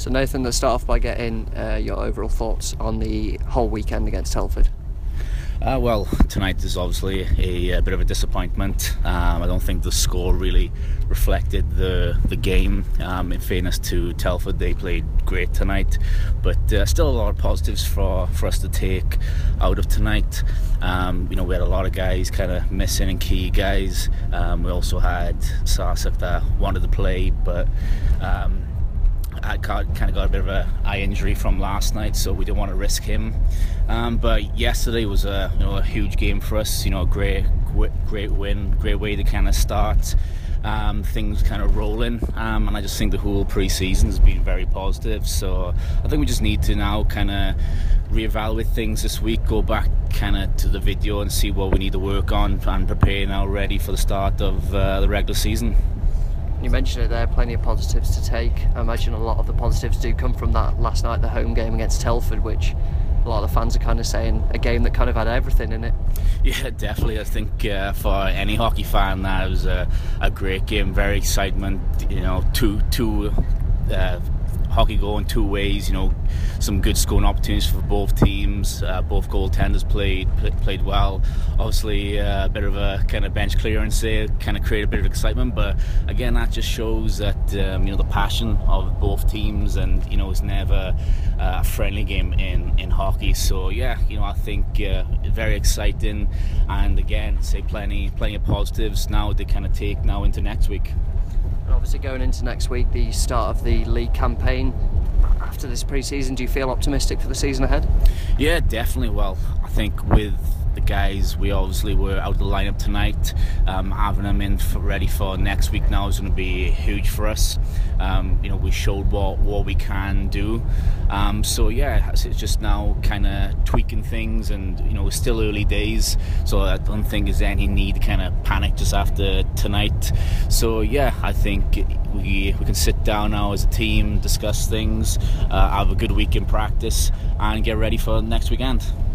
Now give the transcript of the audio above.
So Nathan, let's start off by getting your overall thoughts on the whole weekend against Telford. Well, tonight is obviously a bit of a disappointment. I don't think the score really reflected the game. In fairness to Telford, they played great tonight, but still a lot of positives for us to take out of tonight. We had a lot of guys kind of missing, and key guys. We also had Sarsak that wanted to play, but I kind of got a bit of an eye injury from last night, so we didn't want to risk him. But yesterday was a huge game for us. Great win, great way to kind of start things kind of rolling. And I just think the whole pre-season has been very positive. So I think we just need to now kind of reevaluate things this week, go back kind of to the video and see what we need to work on and prepare now ready for the start of the regular season. You mentioned it there, plenty of positives to take. I imagine a lot of the positives do come from that last night, the home game against Telford, which a lot of the fans are kind of saying a game that kind of had everything in it. Yeah, definitely. I think for any hockey fan, that was a great game, very excitement. Two hockey going two ways. Some good scoring opportunities for both teams. Both goaltenders played well. Obviously, a bit of a kind of bench clearance there, kind of create a bit of excitement. But again, that just shows that the passion of both teams, and it's never a friendly game in hockey. So yeah, I think very exciting, and again, say plenty of positives now to kind of take now into next week. Obviously going into next week, the start of the league campaign. After this pre-season, do you feel optimistic for the season ahead? Yeah, definitely. Well, I think with the guys, we obviously were out of the lineup tonight. Having them in ready for next week now is going to be huge for us. We showed what we can do. So yeah, it's just now kind of tweaking things, and it's still early days, so I don't think there's any need to kind of panic just after tonight. So yeah, I think we can sit down now as a team, discuss things, have a good week in practice, and get ready for next weekend.